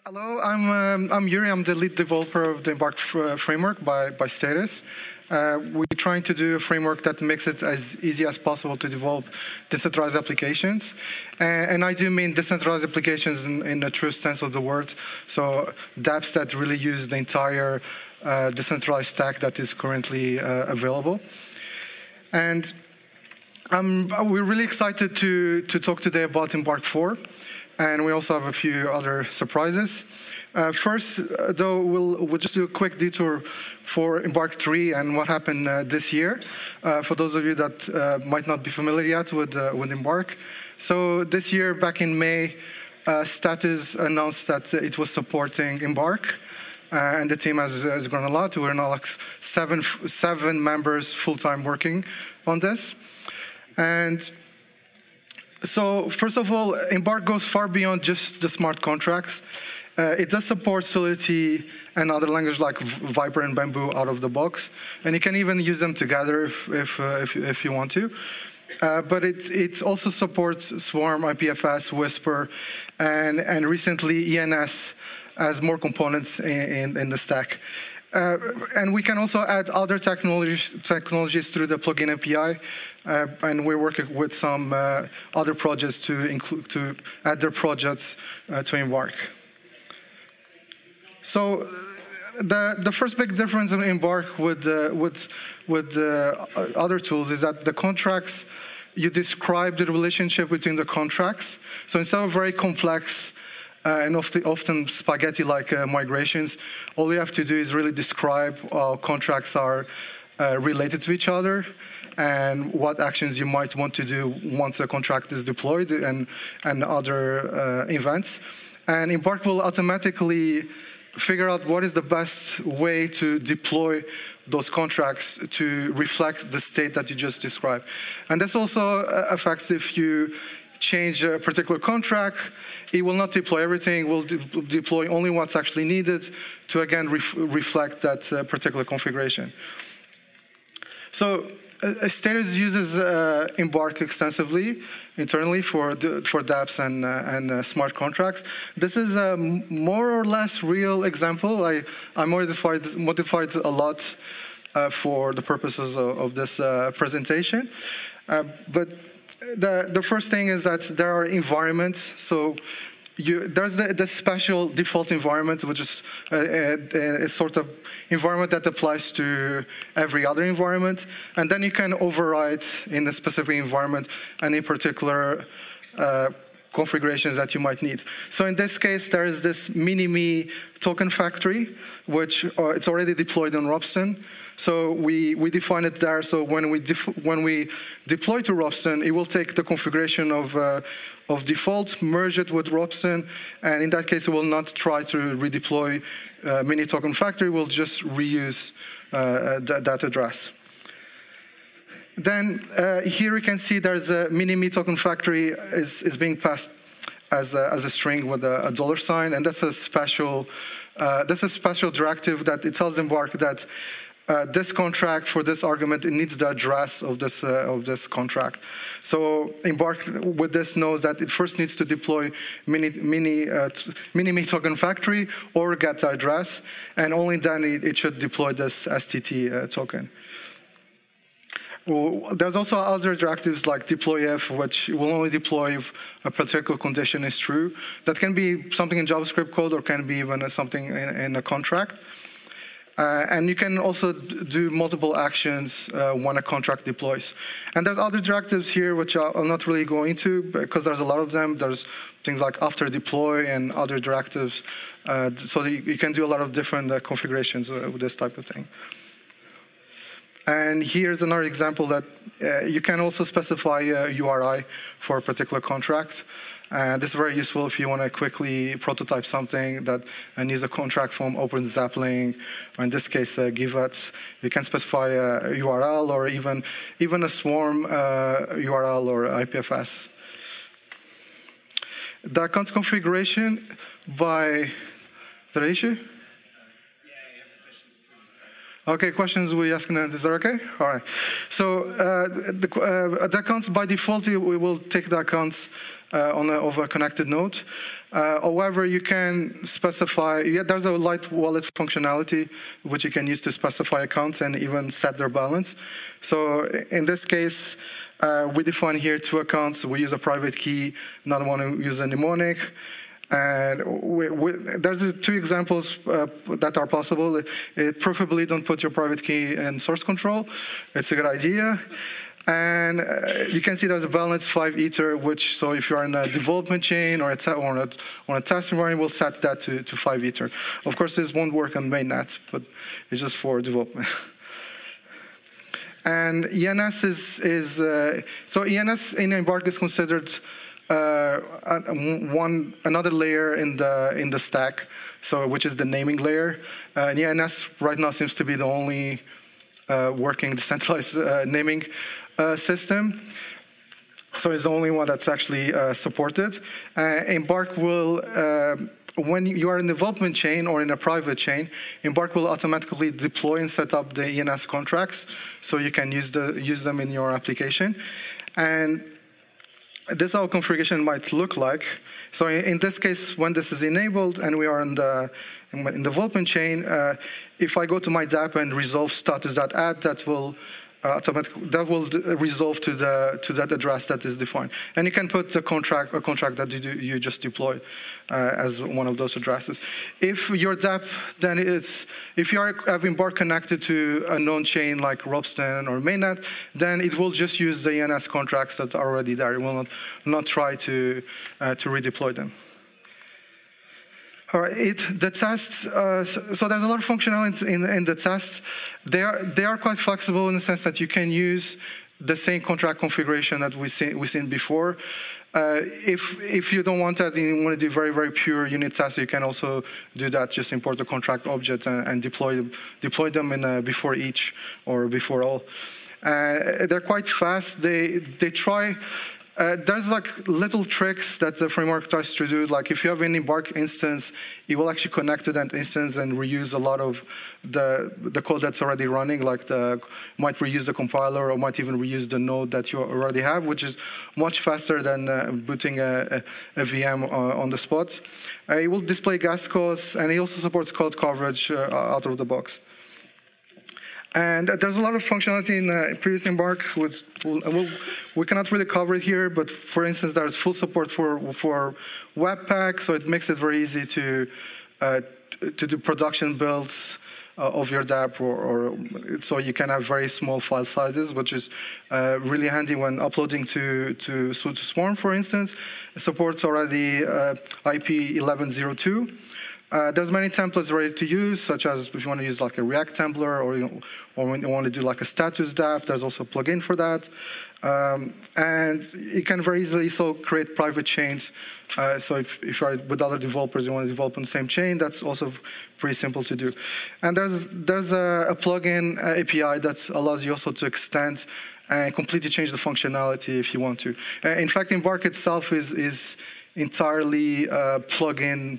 Hello, I'm Yuri. I'm the lead developer of the Embark framework by Status. We're trying to do a framework that makes it as easy as possible to develop decentralized applications. And I do mean decentralized applications in the true sense of the word. So dApps that really use the entire decentralized stack that is currently available. And we're really excited to talk today about Embark 4. And we also have a few other surprises. First, though, we'll just do a quick detour for Embark 3 and what happened this year. For those of you that might not be familiar yet with Embark. So this year, back in May, Status announced that it was supporting Embark. And the team has grown a lot. We're now like seven members full-time working on this. And so first of all, Embark goes far beyond just the smart contracts. It does support Solidity and other languages like Viper and Bamboo out of the box, and you can even use them together if you want to. But it also supports Swarm, IPFS, Whisper, and recently ENS as more components in the stack. And we can also add other technologies through the plugin API. And we're working with some other projects to add their projects to Embark. So the first big difference in Embark with other tools is that the contracts, you describe the relationship between the contracts. So instead of very complex and often spaghetti-like migrations, all you have to do is really describe how contracts are related to each other, and what actions you might want to do once a contract is deployed and other events. And Embark will automatically figure out what is the best way to deploy those contracts to reflect the state that you just described. And this also affects if you change a particular contract, it will not deploy everything, it will deploy only what's actually needed to, again, reflect that particular configuration. So Status uses Embark extensively internally for dApps and smart contracts. This is a more or less real example. I modified a lot for the purposes of this presentation. But the first thing is that there are environments. So there's the special default environment, which is a sort of environment that applies to every other environment. And then you can override in a specific environment any particular configurations that you might need. So in this case, there is this mini-me token factory, which it's already deployed on Ropsten. So we define it there. So when we deploy to Ropsten, it will take the configuration of default, merge it with Ropsten, and in that case, it will not try to redeploy mini token factory. We'll just reuse that address. Then here you can see there's a mini-me token factory is being passed as a string with a $, and that's a special directive that it tells Embark that this contract for this argument, it needs the address of this contract. So Embark with this knows that it first needs to deploy mini-me token factory or get the address, and only then it should deploy this STT token. Well, there's also other directives like deploy if, which will only deploy if a particular condition is true. That can be something in JavaScript code or can be even something in a contract. And you can also do multiple actions when a contract deploys. And there's other directives here which I'll not really go into because there's a lot of them. There's things like after deploy and other directives. So you can do a lot of different configurations with this type of thing. And here's another example that you can also specify a URI for a particular contract. This is very useful if you want to quickly prototype something that needs a contract from OpenZapling, or in this case, Givat. You can specify a URL or even a Swarm URL or IPFS. The account configuration by the issue? Okay, questions we asking, is that okay? All right. So the accounts by default, we will take the accounts of a connected node. However, you can specify, there's a light wallet functionality which you can use to specify accounts and even set their balance. So in this case, we define here 2 accounts. We use a private key, another one we use a mnemonic. And there's 2 examples that are possible. Preferably don't put your private key in source control. It's a good idea. And you can see there's a balance 5 Ether, which, so if you're in a development chain or on a test environment, we'll set that to 5 Ether. Of course, this won't work on mainnet, but it's just for development. And ENS so ENS in Embark is considered another layer in the stack, so which is the naming layer. And ENS right now seems to be the only working decentralized naming system. So it's the only one that's actually supported. Embark will, when you are in a development chain or in a private chain, Embark will automatically deploy and set up the ENS contracts, so you can use them in your application. And this is how configuration might look like. So in this case, when this is enabled and we are in the development chain, if I go to my dApp and resolve status.add, that will resolve to that address that is defined. And you can put a contract that you just deployed as one of those addresses. If your dApp, then if you have Embark connected to a known chain like Ropsten or Mainnet, then it will just use the ENS contracts that are already there. It will not try to redeploy them. All right, the tests, so there's a lot of functionality in the tests. They are quite flexible in the sense that you can use the same contract configuration that we've seen before. If you don't want that and you want to do very, very pure unit tests, you can also do that. Just import the contract object and deploy them in before each or before all. They're quite fast. They try. There's like little tricks that the framework tries to do. Like if you have an Embark instance, it will actually connect to that instance and reuse a lot of the code that's already running. Like might reuse the compiler or might even reuse the node that you already have, which is much faster than booting a VM on the spot. It will display gas costs, and it also supports code coverage out of the box. And there's a lot of functionality in previous Embark, which we cannot really cover it here, but for instance, there's full support for Webpack, so it makes it very easy to do production builds of your dApp, or so you can have very small file sizes, which is really handy when uploading to Swarm, for instance. It supports already IP 1102. There's many templates ready to use, such as if you want to use like a React template, or when you want to do like a status dApp, there's also a plugin for that. And you can very easily create private chains. So if you're with other developers, you want to develop on the same chain, that's also pretty simple to do. And there's a plugin API that allows you also to extend and completely change the functionality if you want to. In fact, Embark itself is entirely plugin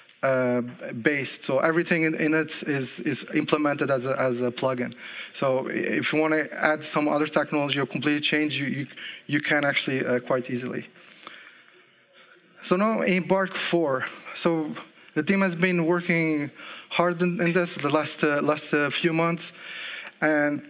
based, so everything in it is implemented as a plugin. So if you want to add some other technology or completely change, you can actually quite easily. So now Embark 4. So the team has been working hard in this the last few months, and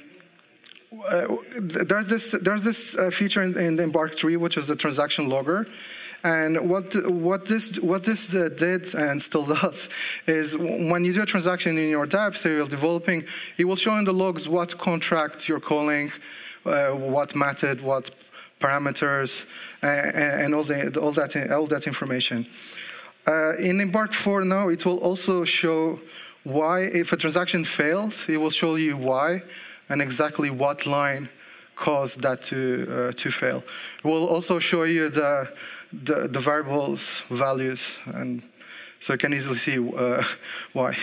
there's this feature in Embark 3, which is the transaction logger. And what this did and still does is when you do a transaction in your dApp, say you're developing, it will show in the logs what contract you're calling, what method, what parameters, and all that information. In Embark 4 now, it will also show why, if a transaction failed, it will show you why and exactly what line caused that to fail. It will also show you the variables values, and so you can easily see why.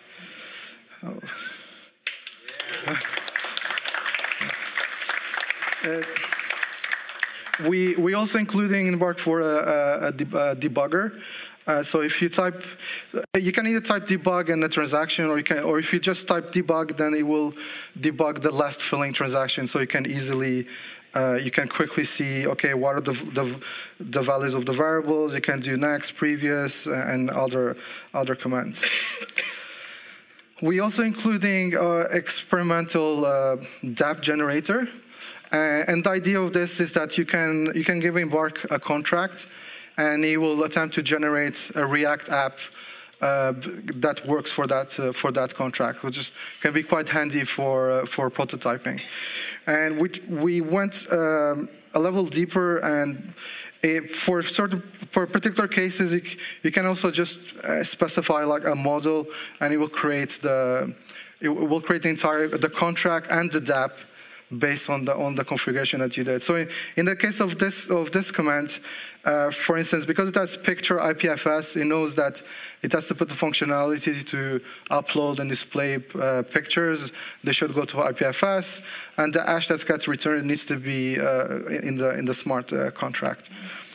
We also including in Embark 4 a debugger. So if you type, you can either type debug in the transaction, or if you just type debug, then it will debug the last filling transaction, so you can easily You can quickly see, okay, what are the values of the variables. You can do next, previous, and other commands. We also including experimental dApp generator. And the idea of this is that you can give Embark a contract, and he will attempt to generate a React app that works for that contract, which can be quite handy for prototyping. And we went a level deeper, and for particular cases, you can also just specify like a model, and it will create the entire contract and the dApp based on the configuration that you did. So in the case of this command, for instance, because it has picture IPFS, it knows that it has to put the functionality to upload and display pictures. They should go to IPFS, and the hash that gets returned needs to be in the smart contract.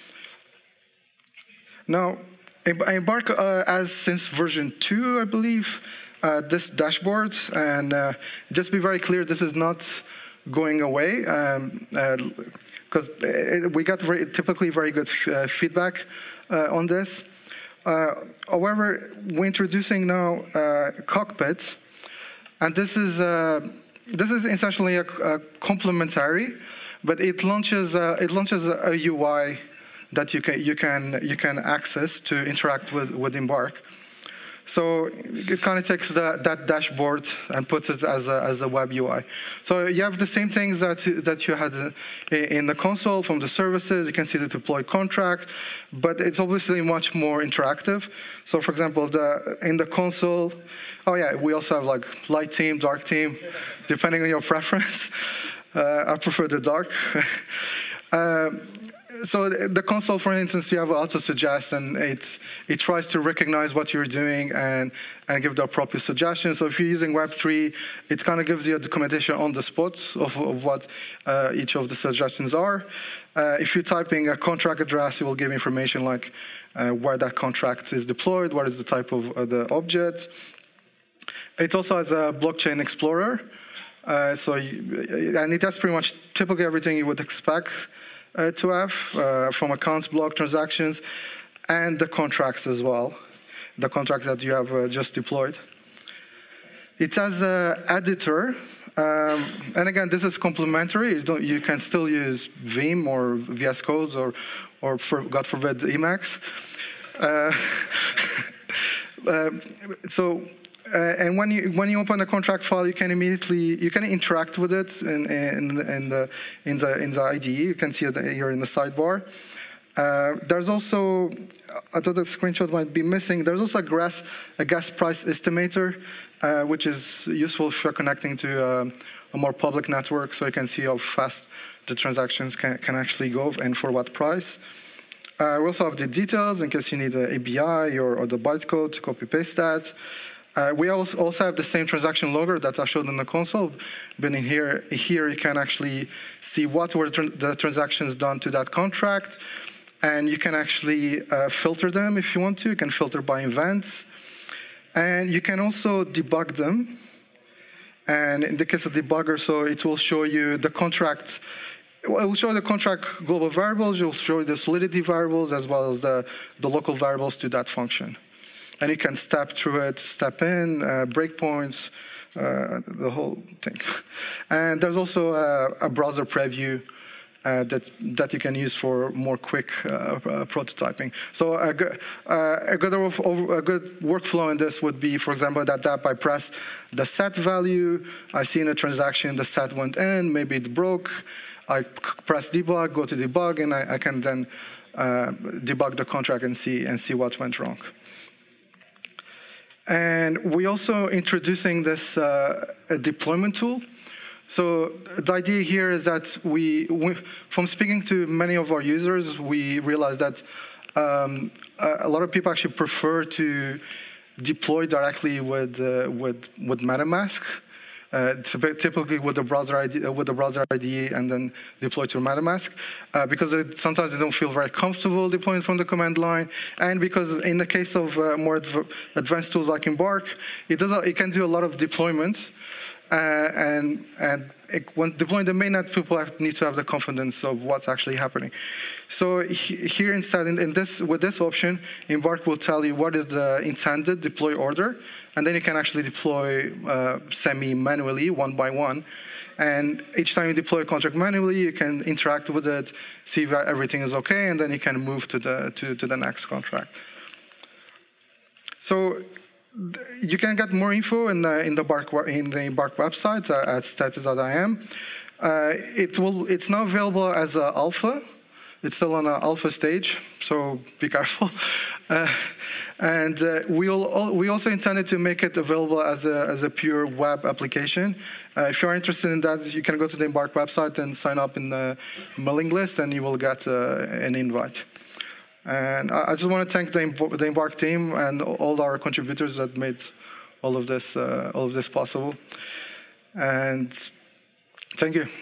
Now, Embark has since version 2, I believe, this dashboard, and just be very clear, this is not going away, because we got typically very good feedback on this. However, we're introducing now Cockpit, and this is essentially a complementary, but it launches a UI that you can access to interact with Embark. So it kind of takes that dashboard and puts it as a web UI. So you have the same things that you had in the console from the services. You can see the deployed contract, but it's obviously much more interactive. So for example, in the console, oh yeah, we also have like light theme, dark theme, depending on your preference. I prefer the dark. So the console, for instance, you have auto suggest, and it tries to recognize what you're doing and give the appropriate suggestions. So if you're using Web3, it kind of gives you a documentation on the spot of what each of the suggestions are. If you're typing a contract address, it will give information like where that contract is deployed, what is the type of the object. It also has a blockchain explorer, and it has pretty much typically everything you would expect to have from accounts, block transactions, and the contracts as well, the contracts that you have just deployed. It has an editor, and again, this is complementary. You can still use Vim or VS Codes or God forbid, Emacs. And when you open a contract file, you can interact with it in the IDE. You can see it here in the sidebar. There's also, I thought the screenshot might be missing. There's also a gas price estimator, which is useful if you're connecting to a more public network, so you can see how fast the transactions can actually go and for what price. We also have the details in case you need the ABI or the bytecode to copy paste that. We also have the same transaction logger that I showed in the console, but in here you can actually see what were the transactions done to that contract, and you can actually filter them if you want to. You can filter by events, and you can also debug them. And in the case of debugger, so it will show you the contract. It will show the contract global variables. It will show you the solidity variables as well as the local variables to that function. And you can step through it, step in, breakpoints, the whole thing. And there's also a browser preview that you can use for more quick prototyping. So a good workflow in this would be, for example, that I press the set value. I see in a transaction the set went in, maybe it broke. I press debug, go to debug, and I can then debug the contract and see what went wrong. And we're also introducing this deployment tool. So the idea here is that from speaking to many of our users, we realized that a lot of people actually prefer to deploy directly with MetaMask. Typically with the browser IDE and then deploy to MetaMask, because sometimes they don't feel very comfortable deploying from the command line, and because in the case of more advanced tools like Embark, it can do a lot of deployments, When deploying the mainnet, people need to have the confidence of what's actually happening. So here instead, with this option, Embark will tell you what is the intended deploy order, and then you can actually deploy semi-manually, one by one. And each time you deploy a contract manually, you can interact with it, see if everything is okay, and then you can move to the next contract. So you can get more info in the Embark website at status.im. It's now available as an alpha. It's still on an alpha stage, so be careful. We also intended to make it available as a pure web application. If you're interested in that, you can go to the Embark website and sign up in the mailing list, and you will get an invite. And I just want to thank the Embark team and all our contributors that made all of this possible. And thank you.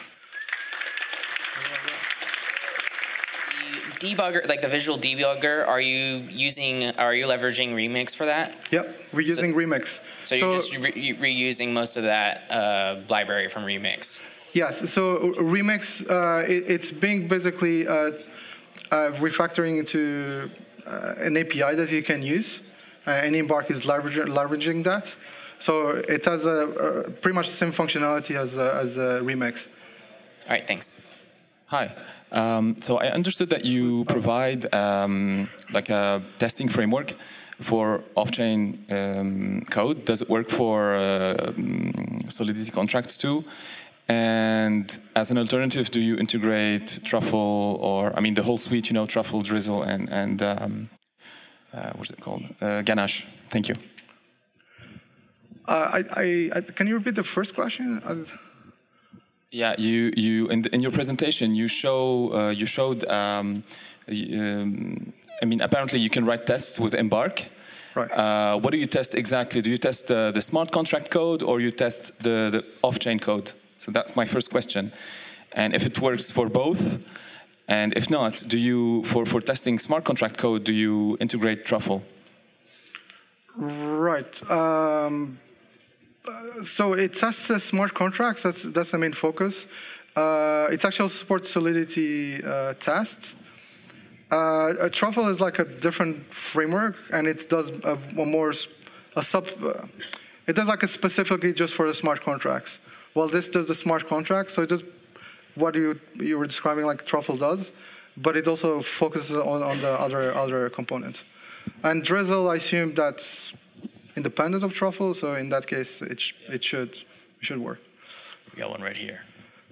Debugger, like the visual debugger, are you leveraging Remix for that? Yep, we're using Remix. So you're just reusing most of that library from Remix? Yes, so Remix, it's being basically refactoring into an API that you can use, and Embark is leveraging that. So it has pretty much the same functionality as Remix. All right, thanks. Hi. So I understood that you provide like a testing framework for off-chain code. Does it work for Solidity contracts too? And as an alternative, do you integrate Truffle or, I mean, the whole suite, you know, Truffle, Drizzle, and what's it called? Ganache. Thank you. Can you repeat the first question? Yeah, you in your presentation you showed I mean, apparently you can write tests with Embark. Right. What do you test exactly? Do you test the smart contract code or you test the off-chain code? So that's my first question. And if it works for both, and if not, do you for testing smart contract code, do you integrate Truffle? Right. So it tests smart contracts. That's the main focus. It actually supports Solidity tests. Truffle is like a different framework, and it does it does like a specifically just for the smart contracts. Well, this does the smart contracts, so it does what you were describing like Truffle does, but it also focuses on the other components. And Drizzle, I assume that's independent of Truffle, so in that case, it should work. We got one right here.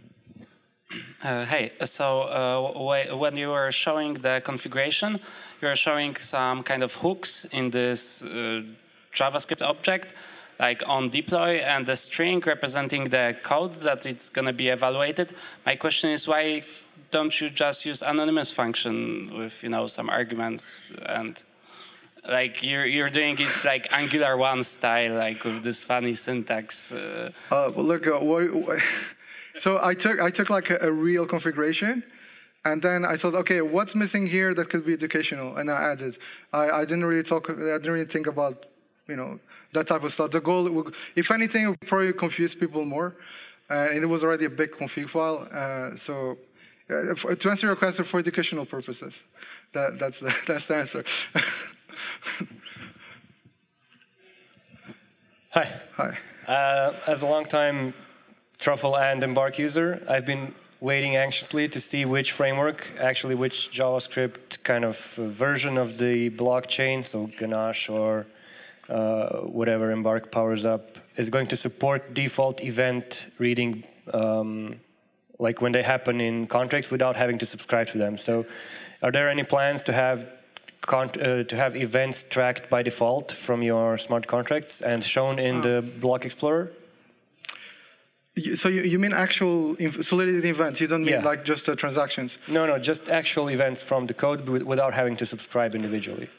Hey, so when you were showing the configuration, you were showing some kind of hooks in this JavaScript object, like on deploy, and the string representing the code that it's going to be evaluated. My question is, why don't you just use anonymous function with, you know, some arguments, and like you're doing it like Angular 1 style, like with this funny syntax? Well, look, so I took like a real configuration, and then I thought, okay, what's missing here that could be educational, and I added. I didn't really think about, you know, that type of stuff. The goal, if anything, it would probably confuse people more, and it was already a big config file. So to answer your question, for educational purposes, that's the answer. Hi. Hi. As a long-time Truffle and Embark user, I've been waiting anxiously to see which framework, actually which JavaScript kind of version of the blockchain, so Ganache or whatever Embark powers up, is going to support default event reading, like when they happen in contracts without having to subscribe to them. So are there any plans to have events tracked by default from your smart contracts and shown in the Block Explorer? So you mean actual Solidity events? You don't mean like just transactions? No, just actual events from the code without having to subscribe individually.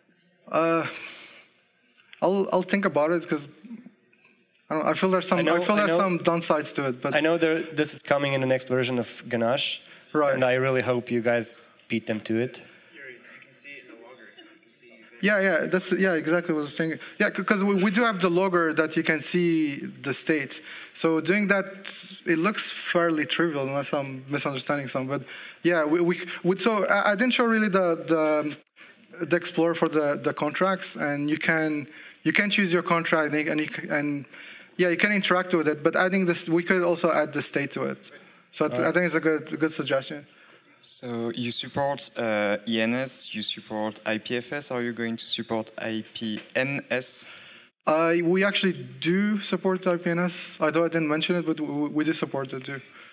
I'll think about it, because I feel there's some downsides to it. But I know this is coming in the next version of Ganache, right? And I really hope you guys beat them to it. Yeah, that's exactly what I was thinking. Yeah, because we do have the logger that you can see the state. So doing that, it looks fairly trivial unless I'm misunderstanding some. But yeah, so I didn't show really the Explorer for the contracts, and you can choose your contract and you can interact with it. But adding this, we could also add the state to it. So I think it's a good suggestion. So you support ENS, you support IPFS. Are you going to support IPNS? We actually do support IPNS. Although I didn't mention it, but we do support it too.